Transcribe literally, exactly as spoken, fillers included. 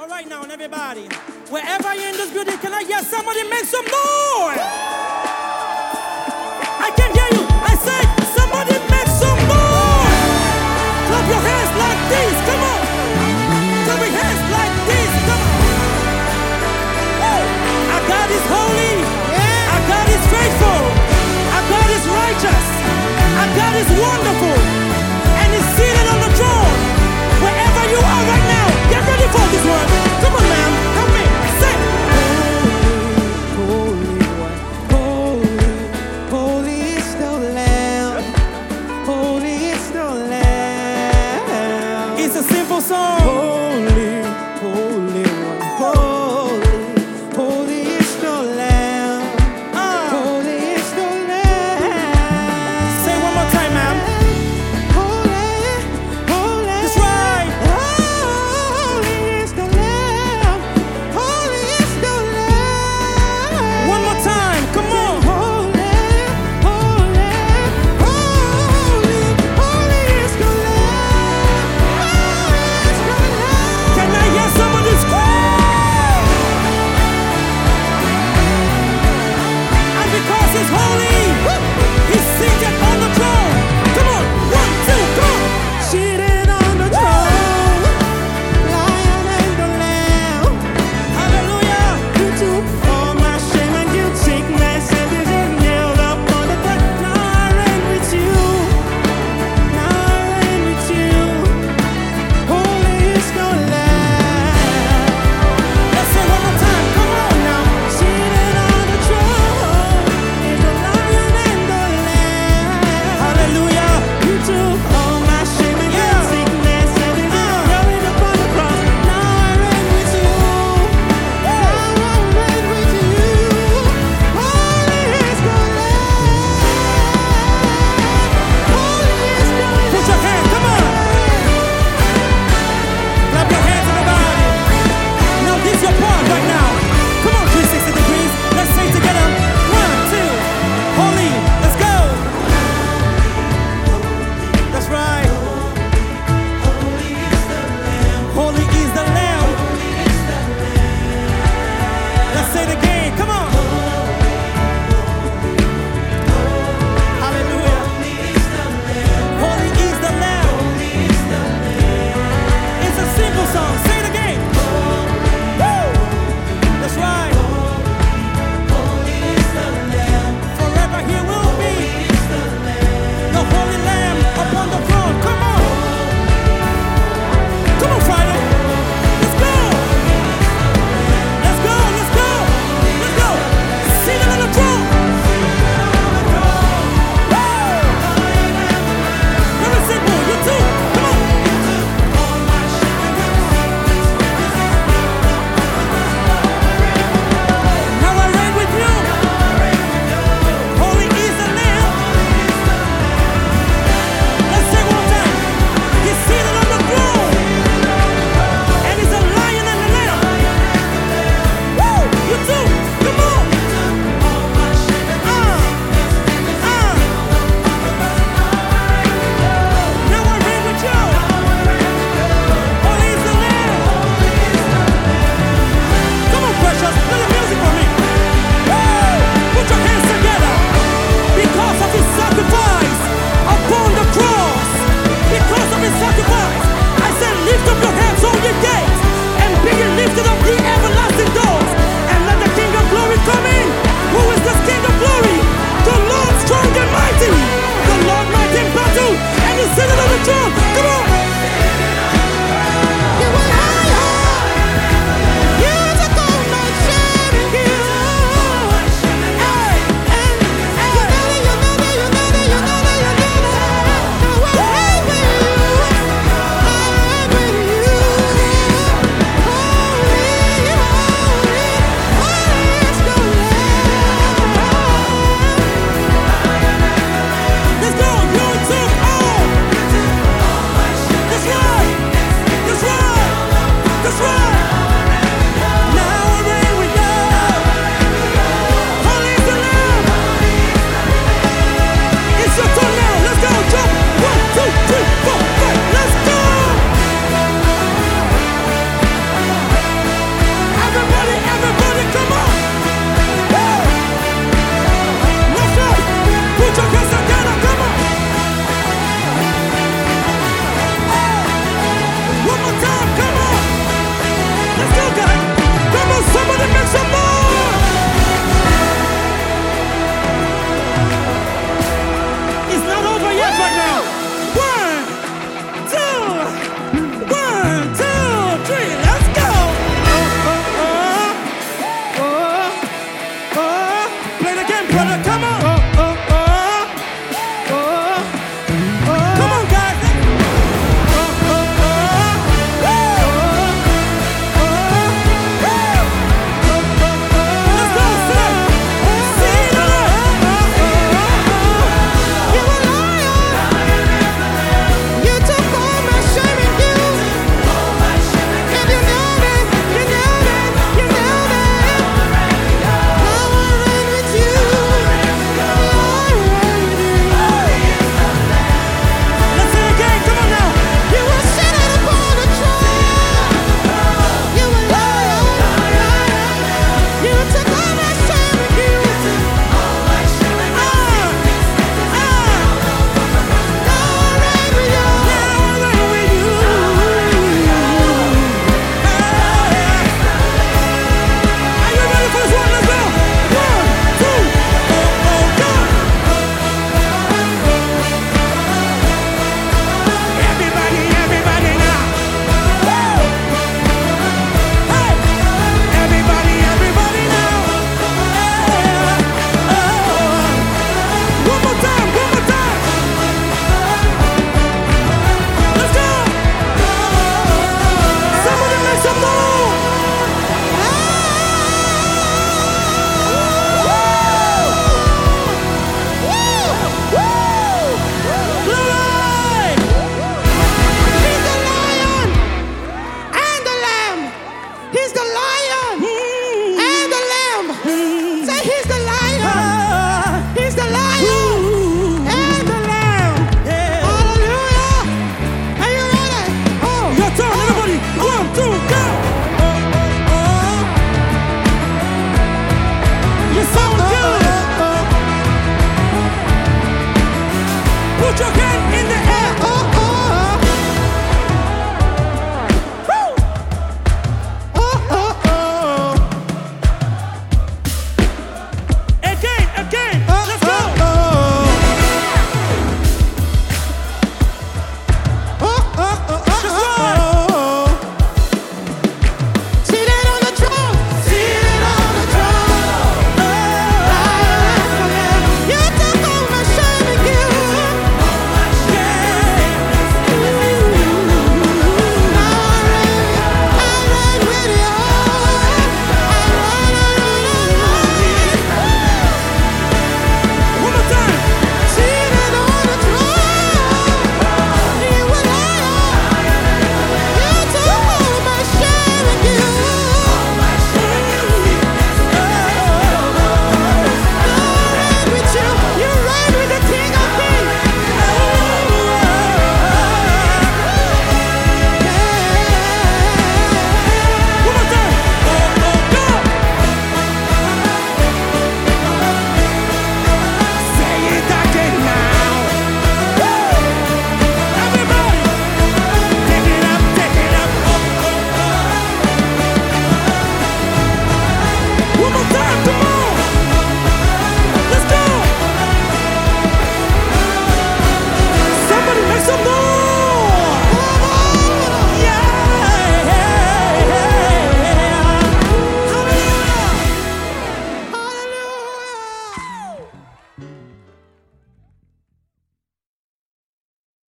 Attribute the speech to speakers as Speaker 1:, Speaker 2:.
Speaker 1: All right now, everybody. Wherever you're in this building, can I hear somebody make some noise? I can hear you. I said, somebody make some noise. Clap your hands like this. Come on. Clap your hands like this. Come on. Woo. Our God is holy. Our God is faithful. Our God is righteous. Our God is wonderful. And He's seated on the throne. Wherever you are right now, get ready for this one. Come on, ma'am. Help me. Say.
Speaker 2: Holy, holy, holy is the Lamb. Holy is the Lamb.
Speaker 1: It's a simple song.
Speaker 2: Holy, holy one. Holy.